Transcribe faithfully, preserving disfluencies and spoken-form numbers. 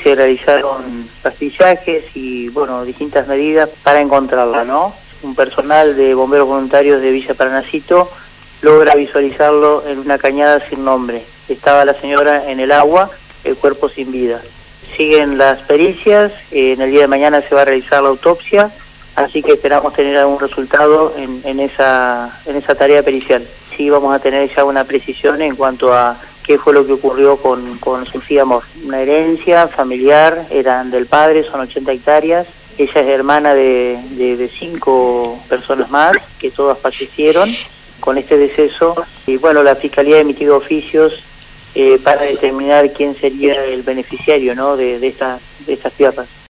se realizaron rastrillajes y, bueno, distintas medidas para encontrarla, ¿no? Un personal de bomberos voluntarios de Villa Paranacito logra visualizarlo en una cañada sin nombre. Estaba la señora en el agua, el cuerpo sin vida. Siguen las pericias, eh, en el día de mañana se va a realizar la autopsia, así que esperamos tener algún resultado en, en, esa, en esa tarea pericial. Sí vamos a tener ya una precisión en cuanto a qué fue lo que ocurrió con, con Sofía Amor. Una herencia familiar, eran del padre, son ochenta hectáreas. Ella es hermana de, de, de cinco personas más, que todas fallecieron con este deceso. Y bueno, la Fiscalía ha emitido oficios eh, para determinar quién sería el beneficiario, ¿no?, de, de, esta, de estas tierras.